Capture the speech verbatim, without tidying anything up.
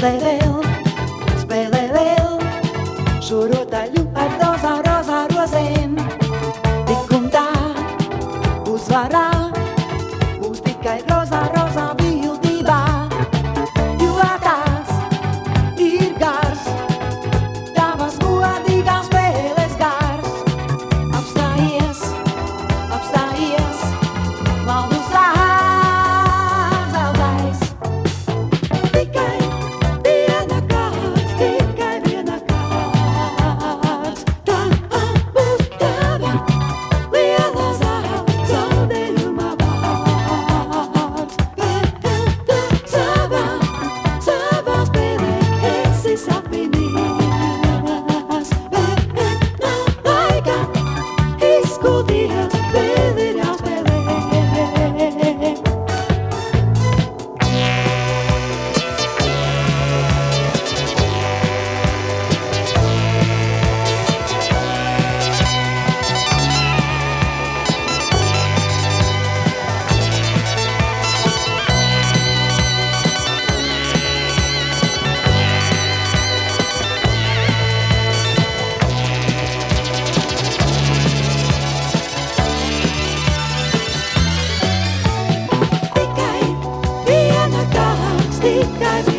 Spēlē vēl, spēlē vēl, šo rotaļu ar rozā, rozā rozēm. Tik un tā, uzvarā, būs tikai rozā, rozā bildībā. Jo tās ir gars, tavas godīgās spēles gars. Apstājies, apstājies, valdu sāc zeltais. Tikai viena kārts, tikai viena kārts. Tā būs tava liela zaudējuma vārds. Bet tu savā, savā spēlē esi sapinījies. Bet nav laika izskulties, vēl ir jāspēlē. Tikai viena kārts, tikai